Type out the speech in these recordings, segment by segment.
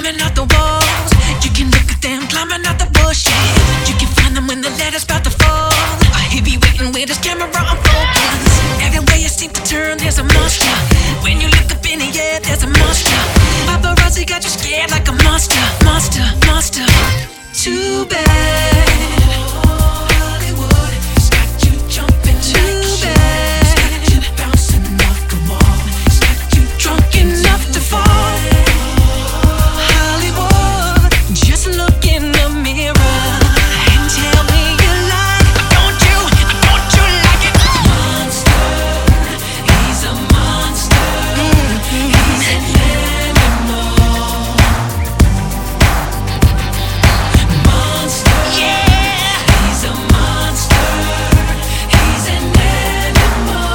climbing out the walls. You can look at them climbing out the bushes. You can find them when the ladder's about to fall. He be waiting with his camera on focus. Everywhere you seem to turn, there's a monster. When you look up in the air, there's a monster. Paparazzi got you scared like a monster. Monster, monster. Too bad. Hollywood has got you jumping. Too bad. It's got you bouncing off the wall. It's got you drunk enough to fall. Hollywood, just look in the mirror and tell me you like. Don't you like it? Monster, he's a monster. He's an animal. Monster, yeah. He's a monster. He's an animal.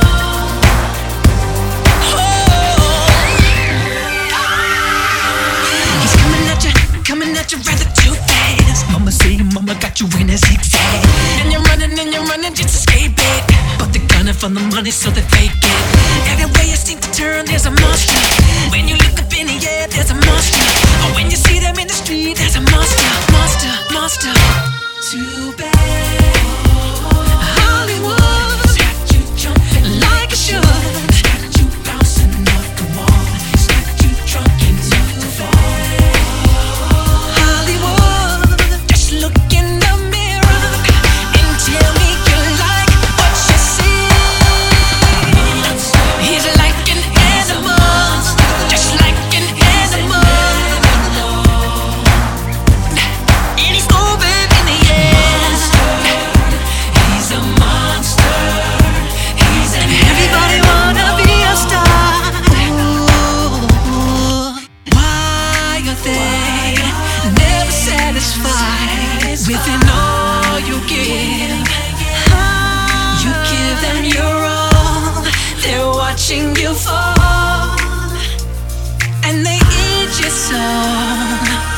He's coming at you rather too fast. Mama say your mama got you in a zigzag. And you're running just to escape it. But they're gunning for the money so they fake it. Everywhere you seem to turn, there's a monster. When you look up in the air, there's a monster. Or when you see them in the street, there's a monster. Monster, monster. Too bad. Hollywood got you jumping like a should. Got you bouncing off the wall. It's got you drunk enough to fall. Hollywood, just look in the mirror and tell me you like what you see. He's like an animal, just like an animal. And he's moving in the air. He's a monster. He's an everybody wanna be a star. Why are they never satisfied within all you give? You give them your all, they're watching you fall, and they eat your soul.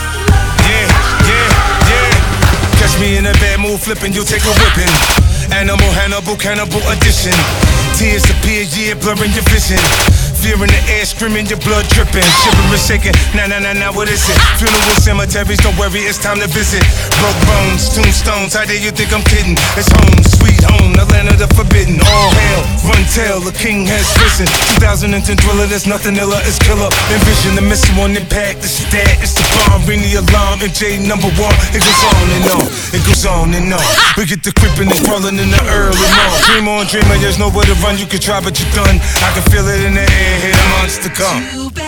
Yeah. Catch me in a bad mood flipping, you'll take a whipping. Animal, Hannibal, cannibal edition. Tears appear, yeah, blurring your vision. Fear in the air, screaming, your blood dripping. Shivering, shaking, nah, what is it? Funeral cemeteries, don't worry, it's time to visit. Broke bones, tombstones, how dare you think I'm kidding? It's home, sweet home, the land of the forbidden. All hail, run tell, the king has risen. 2010 thriller, there's nothing iller, it's killer. Envision the missing one impact, it's that, it's the bomb. Ring the alarm, MJ #1. It goes on and on, it goes on and on. We get the creeping and crawling in the early morning. Dream on, dreamer, there's nowhere to run, you can try, but you're done. I can feel it in the air, here the monster come.